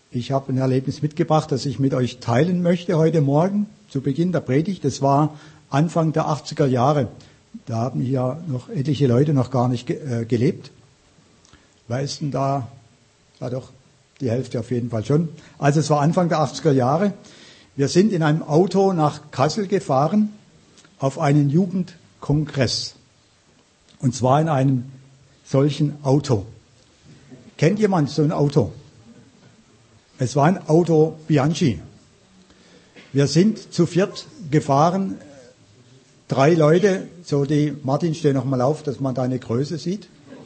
Ich habe ein Erlebnis mitgebracht, das ich mit euch teilen möchte heute Morgen zu Beginn der Predigt. Das war Anfang der 80er Jahre. Da haben hier noch etliche Leute noch gar nicht gelebt. Wer ist denn da? Ja doch, die Hälfte auf jeden Fall schon. Also es war Anfang der 80er Jahre. Wir sind in einem Auto nach Kassel gefahren auf einen Jugendkongress. Und zwar in einem solchen Auto. Kennt jemand so ein Auto? Es war ein Auto Bianchi. Wir sind zu viert gefahren, 3 Leute, Martin, steh noch mal auf, dass man deine Größe sieht.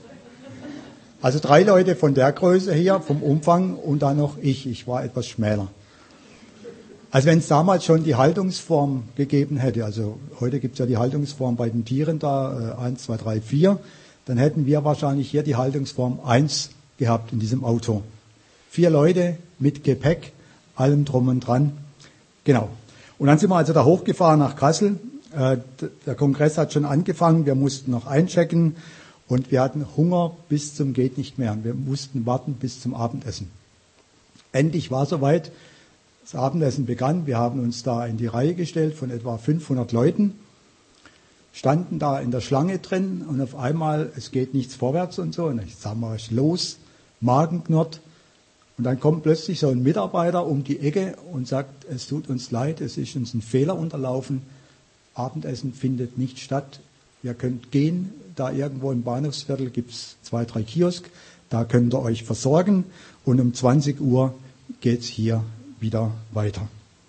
Also 3 Leute von der Größe hier, vom Umfang, und dann noch ich war etwas schmäler. Also wenn es damals schon die Haltungsform gegeben hätte, also heute gibt es ja die Haltungsform bei den Tieren da, 1, 2, 3, 4, dann hätten wir wahrscheinlich hier die Haltungsform 1 gehabt in diesem Auto. 4 Leute mit Gepäck, allem drum und dran. Genau. Und dann sind wir also da hochgefahren nach Kassel. Der Kongress hat schon angefangen. Wir mussten noch einchecken und wir hatten Hunger bis zum geht nicht mehr. Wir mussten warten bis zum Abendessen. Endlich war soweit. Das Abendessen begann. Wir haben uns da in die Reihe gestellt von etwa 500 Leuten, standen da in der Schlange drin und auf einmal, es geht nichts vorwärts und so. Und ich sag mal, was ist los? Magenknurrt. Und dann kommt plötzlich so ein Mitarbeiter um die Ecke und sagt, es tut uns leid, es ist uns ein Fehler unterlaufen. Abendessen findet nicht statt. Ihr könnt gehen, da irgendwo im Bahnhofsviertel gibt es 2, 3 Kiosk, da könnt ihr euch versorgen und um 20 Uhr geht's hier wieder weiter.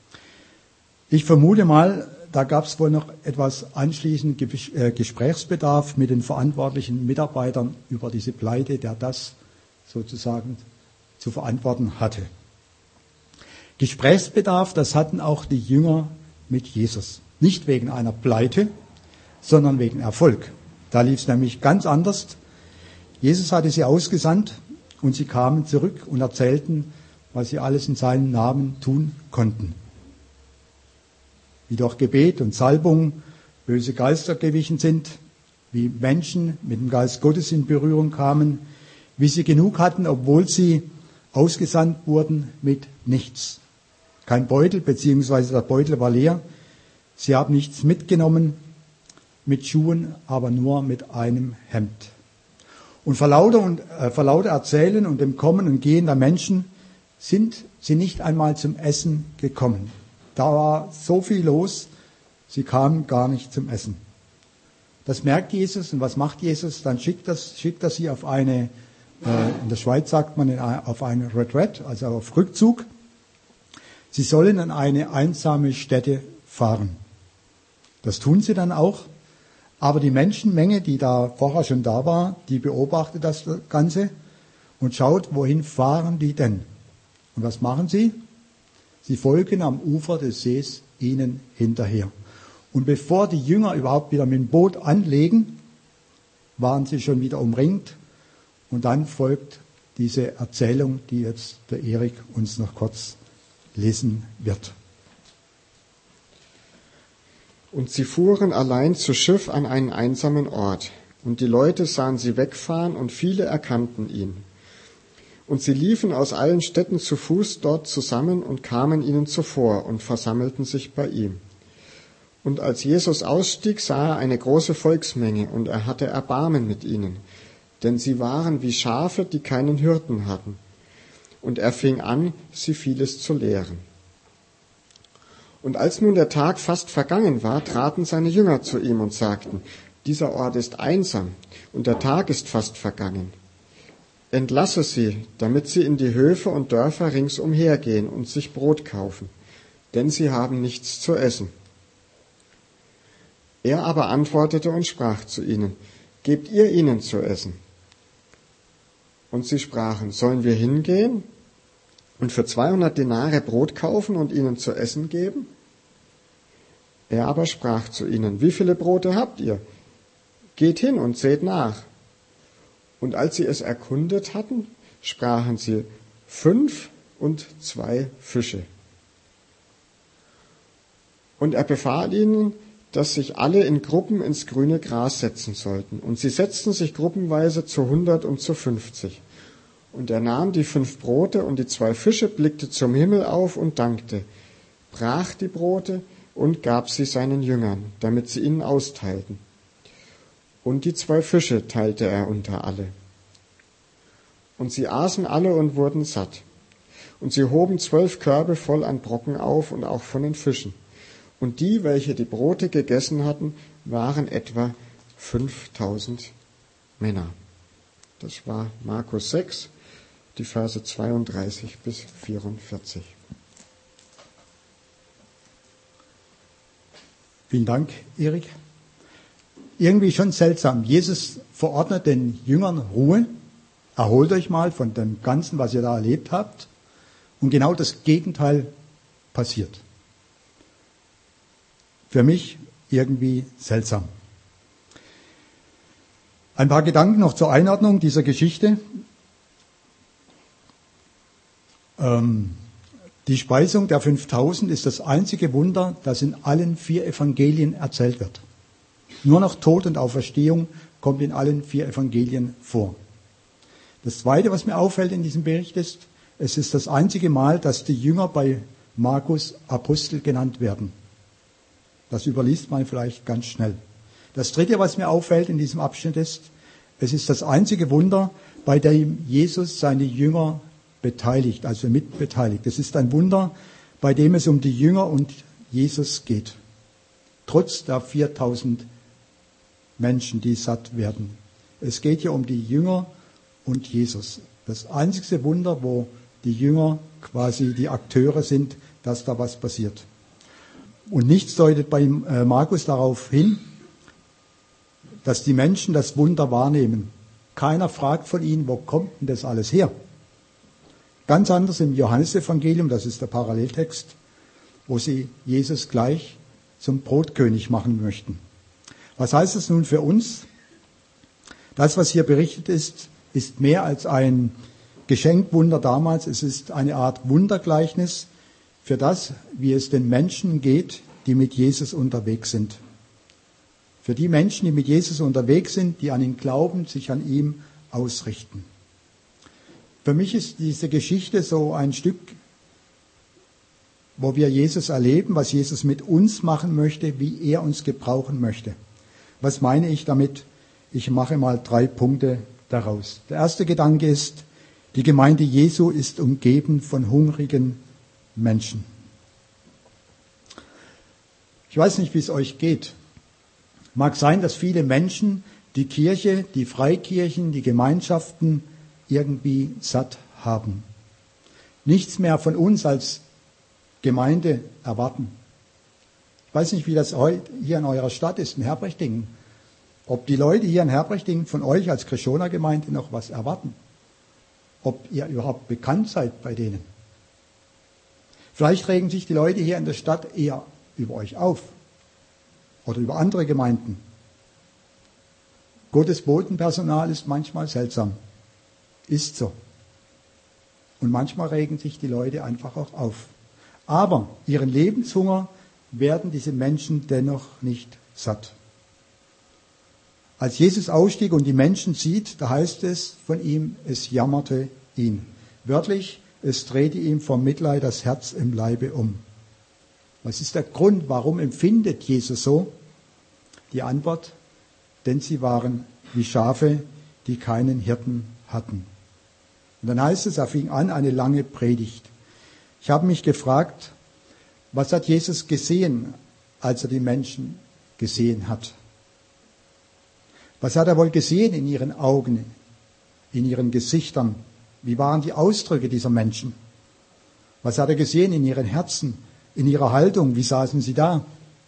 Ich vermute mal, da gab es wohl noch etwas anschließend Gesprächsbedarf mit den verantwortlichen Mitarbeitern über diese Pleite, der das sozusagen zu verantworten hatte. Gesprächsbedarf, das hatten auch die Jünger mit Jesus. Nicht wegen einer Pleite, sondern wegen Erfolg. Da lief es nämlich ganz anders. Jesus hatte sie ausgesandt und sie kamen zurück und erzählten, was sie alles in seinem Namen tun konnten. Wie durch Gebet und Salbung böse Geister gewichen sind, wie Menschen mit dem Geist Gottes in Berührung kamen, wie sie genug hatten, obwohl sie ausgesandt wurden mit nichts. Kein Beutel, beziehungsweise der Beutel war leer. Sie haben nichts mitgenommen, mit Schuhen, aber nur mit einem Hemd. Und vor lauter Erzählen und dem Kommen und Gehen der Menschen sind sie nicht einmal zum Essen gekommen. Da war so viel los, sie kamen gar nicht zum Essen. Das merkt Jesus, und was macht Jesus? Dann schickt er sie auf eine, in der Schweiz sagt man, auf eine Retreat, also auf Rückzug. Sie sollen an eine einsame Stätte fahren. Das tun sie dann auch. Aber die Menschenmenge, die da vorher schon da war, die beobachtet das Ganze und schaut, wohin fahren die denn? Und was machen sie? Sie folgen am Ufer des Sees ihnen hinterher. Und bevor die Jünger überhaupt wieder mit dem Boot anlegen, waren sie schon wieder umringt. Und dann folgt diese Erzählung, die jetzt der Erik uns noch kurz lesen wird. Und sie fuhren allein zu Schiff an einen einsamen Ort. Und die Leute sahen sie wegfahren und viele erkannten ihn. Und sie liefen aus allen Städten zu Fuß dort zusammen und kamen ihnen zuvor und versammelten sich bei ihm. Und als Jesus ausstieg, sah er eine große Volksmenge und er hatte Erbarmen mit ihnen, denn sie waren wie Schafe, die keinen Hirten hatten. Und er fing an, sie vieles zu lehren. Und als nun der Tag fast vergangen war, traten seine Jünger zu ihm und sagten, dieser Ort ist einsam und der Tag ist fast vergangen. Entlasse sie, damit sie in die Höfe und Dörfer ringsumher gehen und sich Brot kaufen, denn sie haben nichts zu essen. Er aber antwortete und sprach zu ihnen, gebt ihr ihnen zu essen. Und sie sprachen, sollen wir hingehen und für 200 Denare Brot kaufen und ihnen zu essen geben? Er aber sprach zu ihnen, wie viele Brote habt ihr? Geht hin und seht nach. Und als sie es erkundet hatten, sprachen sie 5 und 2 Fische. Und er befahl ihnen, dass sich alle in Gruppen ins grüne Gras setzen sollten. Und sie setzten sich gruppenweise zu 100 und zu 50. Und er nahm die 5 Brote und die 2 Fische, blickte zum Himmel auf und dankte, brach die Brote und gab sie seinen Jüngern, damit sie ihnen austeilten. Und die 2 Fische teilte er unter alle. Und sie aßen alle und wurden satt. Und sie hoben 12 Körbe voll an Brocken auf und auch von den Fischen. Und die, welche die Brote gegessen hatten, waren etwa 5000 Männer. Das war Markus 6, die Verse 32 bis 44. Vielen Dank, Erik. Irgendwie schon seltsam. Jesus verordnet den Jüngern Ruhe. Erholt euch mal von dem Ganzen, was ihr da erlebt habt. Und genau das Gegenteil passiert. Für mich irgendwie seltsam. Ein paar Gedanken noch zur Einordnung dieser Geschichte. Die Speisung der 5000 ist das einzige Wunder, das in allen 4 Evangelien erzählt wird. Nur noch Tod und Auferstehung kommt in allen 4 Evangelien vor. Das Zweite, was mir auffällt in diesem Bericht ist, es ist das einzige Mal, dass die Jünger bei Markus Apostel genannt werden. Das überliest man vielleicht ganz schnell. Das Dritte, was mir auffällt in diesem Abschnitt ist, es ist das einzige Wunder, bei dem Jesus seine Jünger beteiligt, also mitbeteiligt. Es ist ein Wunder, bei dem es um die Jünger und Jesus geht. Trotz der 4000 Menschen, die satt werden. Es geht hier um die Jünger und Jesus. Das einzige Wunder, wo die Jünger quasi die Akteure sind, dass da was passiert. Und nichts deutet bei Markus darauf hin, dass die Menschen das Wunder wahrnehmen. Keiner fragt von ihnen, wo kommt denn das alles her? Ganz anders im Johannesevangelium, das ist der Paralleltext, wo sie Jesus gleich zum Brotkönig machen möchten. Was heißt das nun für uns? Das, was hier berichtet ist, ist mehr als ein Geschenkwunder damals. Es ist eine Art Wundergleichnis für das, wie es den Menschen geht, die mit Jesus unterwegs sind. Für die Menschen, die mit Jesus unterwegs sind, die an ihn glauben, sich an ihm ausrichten. Für mich ist diese Geschichte so ein Stück, wo wir Jesus erleben, was Jesus mit uns machen möchte, wie er uns gebrauchen möchte. Was meine ich damit? Ich mache mal 3 Punkte daraus. Der erste Gedanke ist, die Gemeinde Jesu ist umgeben von hungrigen Menschen. Ich weiß nicht, wie es euch geht. Mag sein, dass viele Menschen die Kirche, die Freikirchen, die Gemeinschaften irgendwie satt haben. Nichts mehr von uns als Gemeinde erwarten. Ich weiß nicht, wie das heute hier in eurer Stadt ist, in Herbrechtingen. Ob die Leute hier in Herbrechtingen von euch als Kreschoner Gemeinde noch was erwarten. Ob ihr überhaupt bekannt seid bei denen. Vielleicht regen sich die Leute hier in der Stadt eher über euch auf. Oder über andere Gemeinden. Gottes Botenpersonal ist manchmal seltsam. Ist so. Und manchmal regen sich die Leute einfach auch auf. Aber ihren Lebenshunger werden diese Menschen dennoch nicht satt. Als Jesus ausstieg und die Menschen sieht, da heißt es von ihm, es jammerte ihn. Wörtlich, es drehte ihm vor Mitleid das Herz im Leibe um. Was ist der Grund, warum empfindet Jesus so? Die Antwort, denn sie waren wie Schafe, die keinen Hirten hatten. Und dann heißt es, er fing an, eine lange Predigt. Ich habe mich gefragt, was hat Jesus gesehen, als er die Menschen gesehen hat? Was hat er wohl gesehen in ihren Augen, in ihren Gesichtern? Wie waren die Ausdrücke dieser Menschen? Was hat er gesehen in ihren Herzen, in ihrer Haltung? Wie saßen sie da?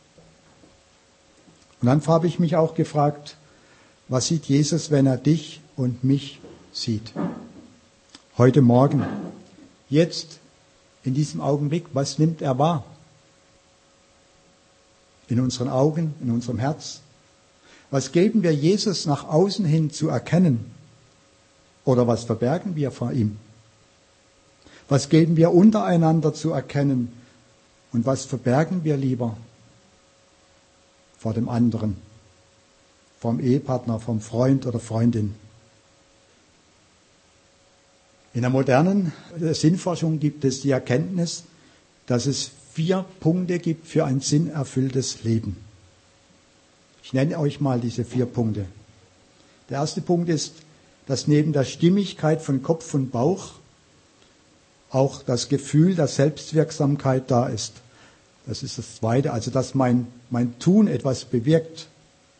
Und dann habe ich mich auch gefragt, was sieht Jesus, wenn er dich und mich sieht? Heute Morgen, jetzt, in diesem Augenblick, was nimmt er wahr? In unseren Augen, in unserem Herz? Was geben wir Jesus nach außen hin zu erkennen? Oder was verbergen wir vor ihm? Was geben wir untereinander zu erkennen? Und was verbergen wir lieber vor dem anderen? Vom Ehepartner, vom Freund oder Freundin? In der modernen Sinnforschung gibt es die Erkenntnis, dass es 4 Punkte gibt für ein sinnerfülltes Leben. Ich nenne euch mal diese 4 Punkte. Der erste Punkt ist, dass neben der Stimmigkeit von Kopf und Bauch auch das Gefühl der Selbstwirksamkeit da ist. Das ist das Zweite, also dass mein Tun etwas bewirkt.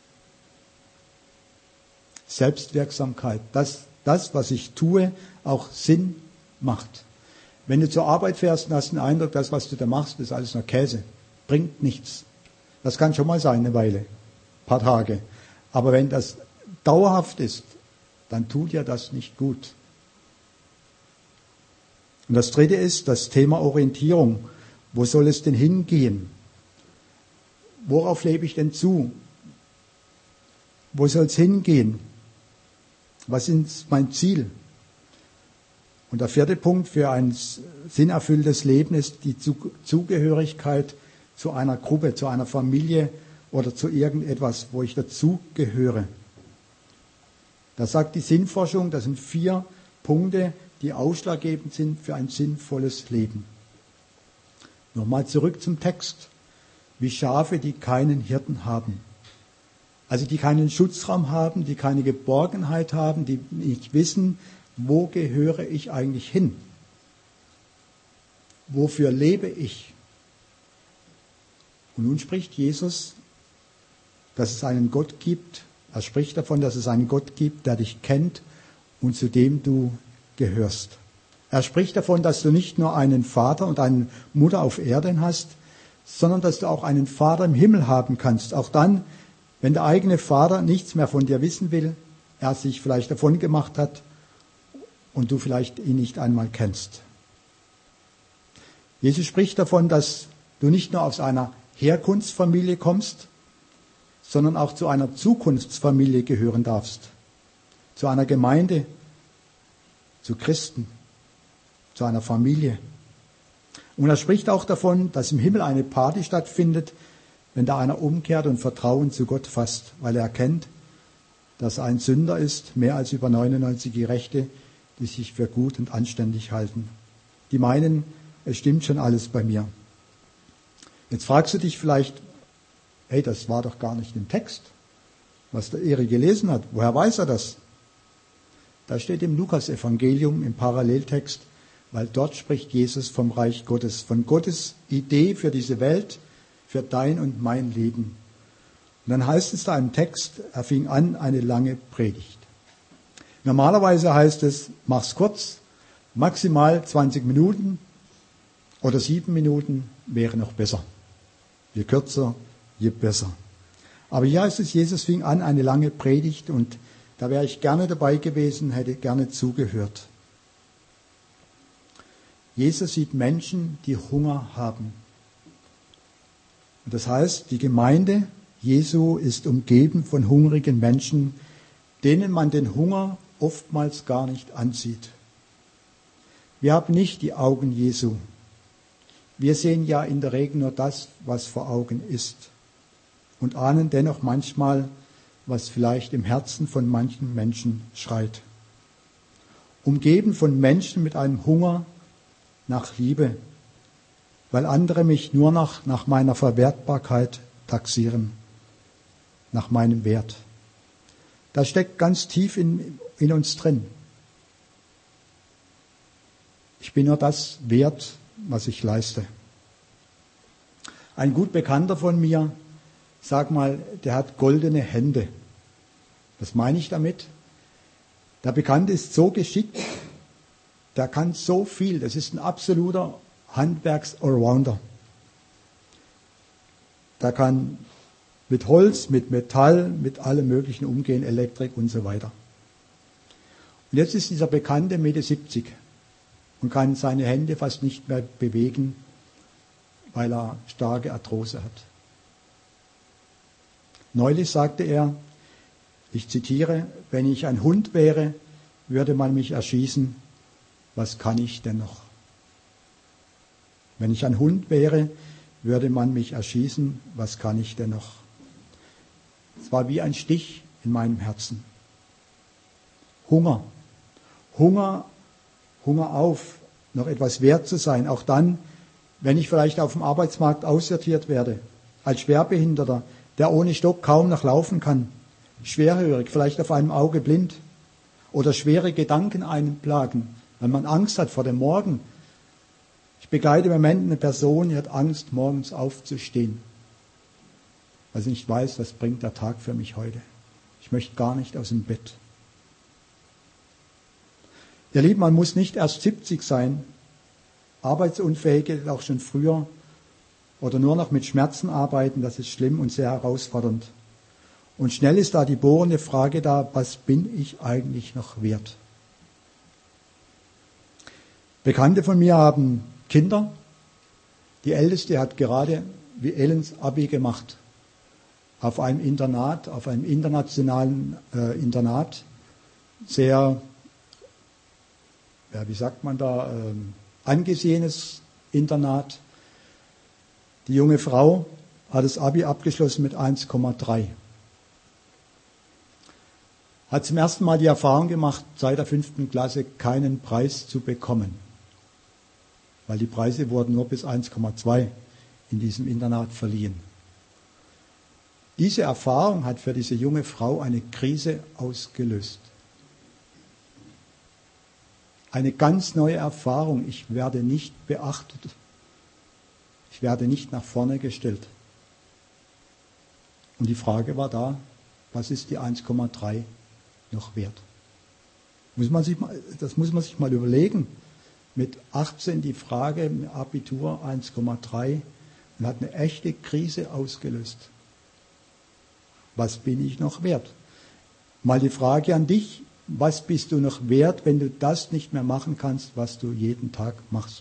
Selbstwirksamkeit, dass das, was ich tue, auch Sinn macht. Wenn du zur Arbeit fährst und hast den Eindruck, das, was du da machst, ist alles nur Käse, bringt nichts. Das kann schon mal sein, eine Weile, ein paar Tage. Aber wenn das dauerhaft ist, dann tut dir das nicht gut. Und das Dritte ist das Thema Orientierung. Wo soll es denn hingehen? Worauf lebe ich denn zu? Wo soll es hingehen? Was ist mein Ziel? Und der 4. Punkt für ein sinnerfülltes Leben ist die Zugehörigkeit zu einer Gruppe, zu einer Familie oder zu irgendetwas, wo ich dazugehöre. Da sagt die Sinnforschung, das sind 4 Punkte, die ausschlaggebend sind für ein sinnvolles Leben. Nochmal zurück zum Text. Wie Schafe, die keinen Hirten haben. Also die keinen Schutzraum haben, die keine Geborgenheit haben, die nicht wissen, wo gehöre ich eigentlich hin? Wofür lebe ich? Und nun spricht Jesus, dass es einen Gott gibt. Er spricht davon, dass es einen Gott gibt, der dich kennt und zu dem du gehörst. Er spricht davon, dass du nicht nur einen Vater und eine Mutter auf Erden hast, sondern dass du auch einen Vater im Himmel haben kannst. Auch dann, wenn der eigene Vater nichts mehr von dir wissen will, er sich vielleicht davon gemacht hat und du vielleicht ihn nicht einmal kennst. Jesus spricht davon, dass du nicht nur aus einer Herkunftsfamilie kommst, sondern auch zu einer Zukunftsfamilie gehören darfst. Zu einer Gemeinde, zu Christen, zu einer Familie. Und er spricht auch davon, dass im Himmel eine Party stattfindet, wenn da einer umkehrt und Vertrauen zu Gott fasst, weil er erkennt, dass er ein Sünder ist, mehr als über 99 Gerechte, die sich für gut und anständig halten. Die meinen, es stimmt schon alles bei mir. Jetzt fragst du dich vielleicht, hey, das war doch gar nicht im Text, was der Eri gelesen hat. Woher weiß er das? Da steht im Lukas-Evangelium im Paralleltext, weil dort spricht Jesus vom Reich Gottes, von Gottes Idee für diese Welt, für dein und mein Leben. Und dann heißt es da im Text, er fing an, eine lange Predigt. Normalerweise heißt es, mach's kurz, maximal 20 Minuten oder 7 Minuten wäre noch besser. Je kürzer, je besser. Aber hier heißt es, Jesus fing an, eine lange Predigt und da wäre ich gerne dabei gewesen, hätte gerne zugehört. Jesus sieht Menschen, die Hunger haben. Und das heißt, die Gemeinde Jesu ist umgeben von hungrigen Menschen, denen man den Hunger oftmals gar nicht ansieht. Wir haben nicht die Augen Jesu. Wir sehen ja in der Regel nur das, was vor Augen ist. Und ahnen dennoch manchmal, was vielleicht im Herzen von manchen Menschen schreit. Umgeben von Menschen mit einem Hunger nach Liebe, weil andere mich nur noch nach meiner Verwertbarkeit taxieren, nach meinem Wert. Das steckt ganz tief in uns drin. Ich bin nur das wert, was ich leiste. Ein gut Bekannter von mir, sag mal, der hat goldene Hände. Was meine ich damit? Der Bekannte ist so geschickt, der kann so viel. Das ist ein absoluter Handwerks-Allrounder. Der kann mit Holz, mit Metall, mit allem Möglichen umgehen, Elektrik und so weiter. Und jetzt ist dieser Bekannte Mitte 70 und kann seine Hände fast nicht mehr bewegen, weil er starke Arthrose hat. Neulich sagte er, ich zitiere, wenn ich ein Hund wäre, würde man mich erschießen, was kann ich denn noch? Wenn ich ein Hund wäre, würde man mich erschießen, was kann ich denn noch? Es war wie ein Stich in meinem Herzen. Hunger. Hunger Hunger auf, noch etwas wert zu sein, auch dann, wenn ich vielleicht auf dem Arbeitsmarkt aussortiert werde, als Schwerbehinderter, der ohne Stock kaum noch laufen kann, schwerhörig, vielleicht auf einem Auge blind oder schwere Gedanken einen plagen, weil man Angst hat vor dem Morgen. Ich begleite im Moment eine Person, die hat Angst, morgens aufzustehen, weil sie nicht weiß, was bringt der Tag für mich heute. Ich möchte gar nicht aus dem Bett. Ihr Lieben, man muss nicht erst 70 sein. Arbeitsunfähige auch schon früher oder nur noch mit Schmerzen arbeiten, das ist schlimm und sehr herausfordernd. Und schnell ist da die bohrende Frage da, was bin ich eigentlich noch wert? Bekannte von mir haben Kinder. Die Älteste hat gerade wie Ellens Abi gemacht. Auf einem Internat, auf einem internationalen Internat. Sehr, ja, wie sagt man da, angesehenes Internat. Die junge Frau hat das Abi abgeschlossen mit 1,3. Hat zum ersten Mal die Erfahrung gemacht, seit der 5. Klasse keinen Preis zu bekommen. Weil die Preise wurden nur bis 1,2 in diesem Internat verliehen. Diese Erfahrung hat für diese junge Frau eine Krise ausgelöst. Eine ganz neue Erfahrung. Ich werde nicht beachtet. Ich werde nicht nach vorne gestellt. Und die Frage war da, was ist die 1,3 noch wert? Das muss man sich mal überlegen. Mit 18 die Frage, im Abitur 1,3 und hat eine echte Krise ausgelöst. Was bin ich noch wert? Mal die Frage an dich, was bist du noch wert, wenn du das nicht mehr machen kannst, was du jeden Tag machst?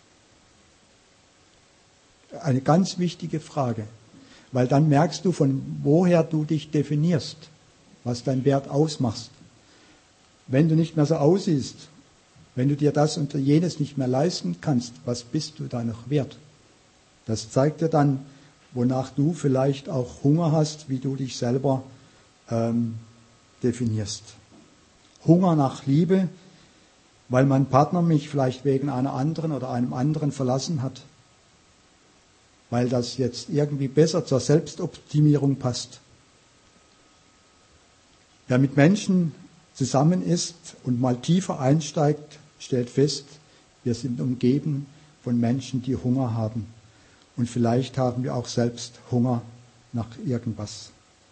Eine ganz wichtige Frage, weil dann merkst du, von woher du dich definierst, was dein Wert ausmacht. Wenn du nicht mehr so aussiehst, wenn du dir das und jenes nicht mehr leisten kannst, was bist du da noch wert? Das zeigt dir dann, wonach du vielleicht auch Hunger hast, wie du dich selber definierst. Hunger nach Liebe, weil mein Partner mich vielleicht wegen einer anderen oder einem anderen verlassen hat, weil das jetzt irgendwie besser zur Selbstoptimierung passt. Wer mit Menschen zusammen ist und mal tiefer einsteigt, stellt fest, wir sind umgeben von Menschen, die Hunger haben. Und vielleicht haben wir auch selbst Hunger nach irgendwas.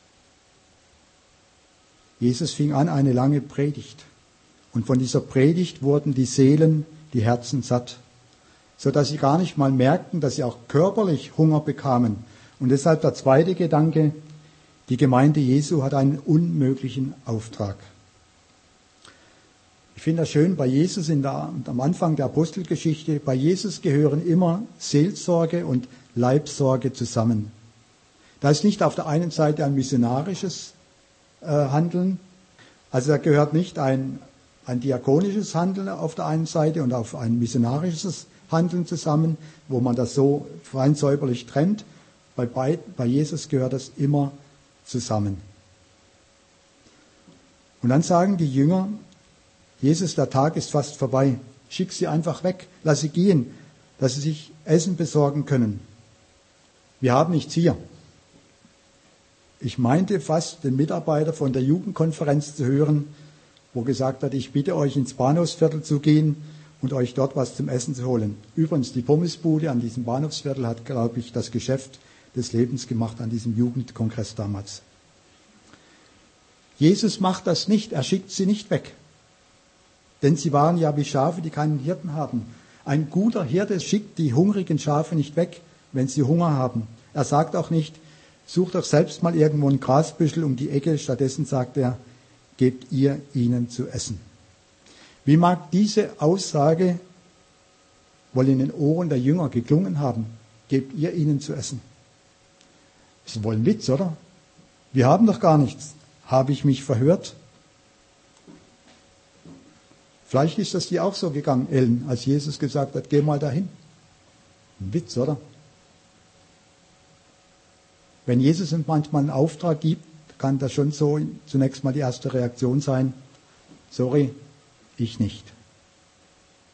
Jesus fing an eine lange Predigt. Und von dieser Predigt wurden die Seelen, die Herzen satt, sodass sie gar nicht mal merkten, dass sie auch körperlich Hunger bekamen. Und deshalb der zweite Gedanke, die Gemeinde Jesu hat einen unmöglichen Auftrag. Ich finde das schön, bei Jesus am Anfang der Apostelgeschichte, bei Jesus gehören immer Seelsorge und Leibsorge zusammen. Da ist nicht auf der einen Seite ein missionarisches Handeln, also da gehört nicht ein diakonisches Handeln auf der einen Seite und auf ein missionarisches Handeln zusammen, wo man das so fein säuberlich trennt. Bei Jesus gehört das immer zusammen. Und dann sagen die Jünger, Jesus, der Tag ist fast vorbei. Schick sie einfach weg, lass sie gehen, dass sie sich Essen besorgen können. Wir haben nichts hier. Ich meinte fast, den Mitarbeiter von der Jugendkonferenz zu hören, wo gesagt hat, ich bitte euch ins Bahnhofsviertel zu gehen und euch dort was zum Essen zu holen. Übrigens, die Pommesbude an diesem Bahnhofsviertel hat, glaube ich, das Geschäft des Lebens gemacht an diesem Jugendkongress damals. Jesus macht das nicht, er schickt sie nicht weg. Denn sie waren ja wie Schafe, die keinen Hirten haben. Ein guter Hirte schickt die hungrigen Schafe nicht weg, wenn sie Hunger haben. Er sagt auch nicht, sucht doch selbst mal irgendwo ein Grasbüschel um die Ecke. Stattdessen sagt er, gebt ihr ihnen zu essen. Wie mag diese Aussage wohl in den Ohren der Jünger geklungen haben? Gebt ihr ihnen zu essen. Das ist wohl ein Witz, oder? Wir haben doch gar nichts. Habe ich mich verhört? Vielleicht ist das dir auch so gegangen, Ellen, als Jesus gesagt hat, geh mal dahin. Ein Witz, oder? Wenn Jesus uns manchmal einen Auftrag gibt, kann das schon so zunächst mal die erste Reaktion sein, sorry, ich nicht.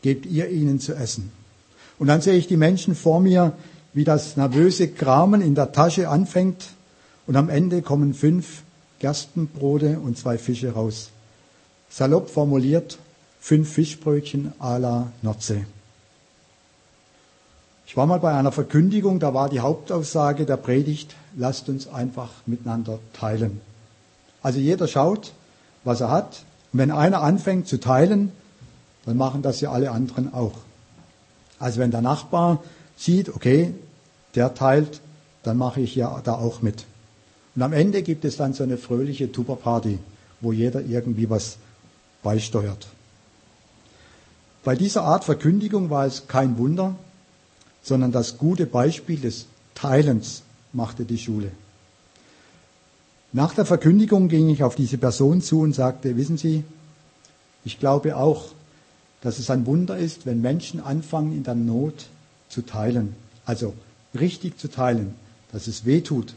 gebt ihr ihnen zu essen. Und dann sehe ich die Menschen vor mir, wie das nervöse Kramen in der Tasche anfängt und am Ende kommen 5 Gerstenbrote und 2 Fische raus. Salopp formuliert, 5 Fischbrötchen à la Nordsee. Ich war mal bei einer Verkündigung, da war die Hauptaussage der Predigt, lasst uns einfach miteinander teilen. Also jeder schaut, was er hat. Und wenn einer anfängt zu teilen, dann machen das ja alle anderen auch. Also wenn der Nachbar sieht, okay, der teilt, dann mache ich ja da auch mit. Und am Ende gibt es dann so eine fröhliche Tupperparty, wo jeder irgendwie was beisteuert. Bei dieser Art Verkündigung war es kein Wunder, sondern das gute Beispiel des Teilens machte die Schule. Nach der Verkündigung ging ich auf diese Person zu und sagte, wissen Sie, ich glaube auch, dass es ein Wunder ist, wenn Menschen anfangen, in der Not zu teilen. Also richtig zu teilen, dass es weh tut.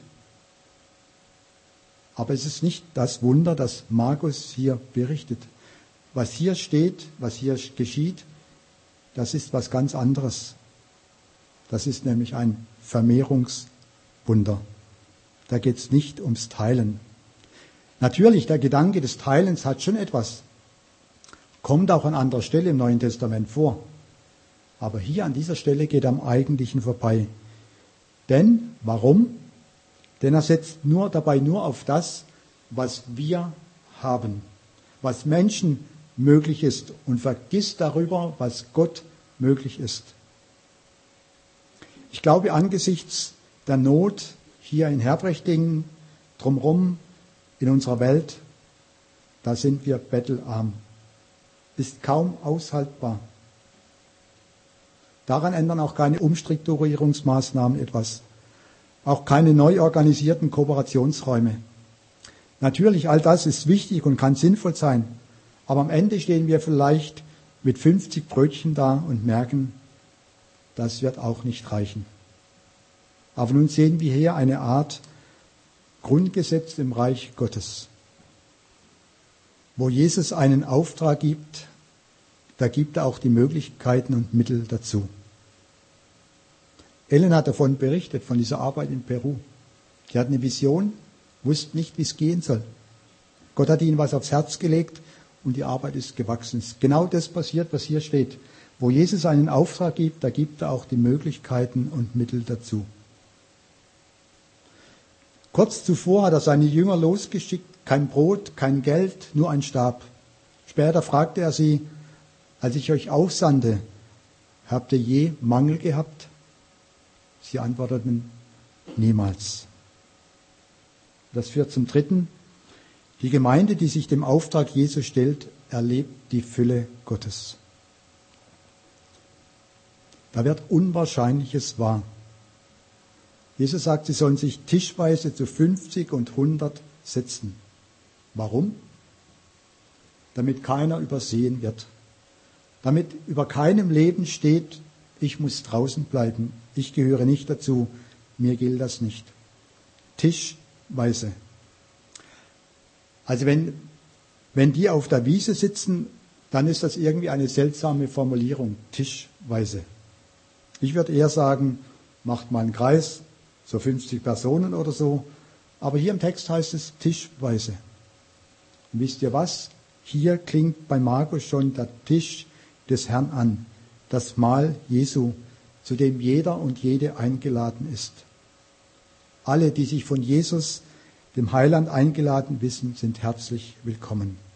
Aber es ist nicht das Wunder, das Markus hier berichtet. Was hier steht, was hier geschieht, das ist was ganz anderes. Das ist nämlich ein Vermehrungswunder. Da geht es nicht ums Teilen. Natürlich, der Gedanke des Teilens hat schon etwas. Kommt auch an anderer Stelle im Neuen Testament vor. Aber hier an dieser Stelle geht er am Eigentlichen vorbei. Denn, warum? Denn er setzt dabei nur auf das, was wir haben, was Menschen möglich ist und vergisst darüber, was Gott möglich ist. Ich glaube, angesichts der Not hier in Herbrechtingen, drumherum in unserer Welt, da sind wir bettelarm. Ist kaum aushaltbar. Daran ändern auch keine Umstrukturierungsmaßnahmen etwas. Auch keine neu organisierten Kooperationsräume. Natürlich, all das ist wichtig und kann sinnvoll sein. Aber am Ende stehen wir vielleicht mit 50 Brötchen da und merken, das wird auch nicht reichen. Aber nun sehen wir hier eine Art Grundgesetz im Reich Gottes. Wo Jesus einen Auftrag gibt, da gibt er auch die Möglichkeiten und Mittel dazu. Ellen hat davon berichtet, von dieser Arbeit in Peru. Sie hat eine Vision, wusste nicht, wie es gehen soll. Gott hat ihnen was aufs Herz gelegt und die Arbeit ist gewachsen. Genau das passiert, was hier steht. Wo Jesus einen Auftrag gibt, da gibt er auch die Möglichkeiten und Mittel dazu. Kurz zuvor hat er seine Jünger losgeschickt, kein Brot, kein Geld, nur ein Stab. Später fragte er sie, als ich euch aussandte, habt ihr je Mangel gehabt? Sie antworteten, niemals. Das führt zum Dritten. Die Gemeinde, die sich dem Auftrag Jesu stellt, erlebt die Fülle Gottes. Da wird Unwahrscheinliches wahr. Jesus sagt, sie sollen sich tischweise zu 50 und 100 setzen. Warum? Damit keiner übersehen wird. Damit über keinem Leben steht, ich muss draußen bleiben, ich gehöre nicht dazu, mir gilt das nicht. Tischweise. Also wenn die auf der Wiese sitzen, dann ist das irgendwie eine seltsame Formulierung, tischweise. Ich würde eher sagen, macht mal einen Kreis, so 50 Personen oder so. Aber hier im Text heißt es tischweise. Und wisst ihr was? Hier klingt bei Markus schon der Tisch des Herrn an, das Mahl Jesu, zu dem jeder und jede eingeladen ist. Alle, die sich von Jesus, dem Heiland, eingeladen wissen, sind herzlich willkommen.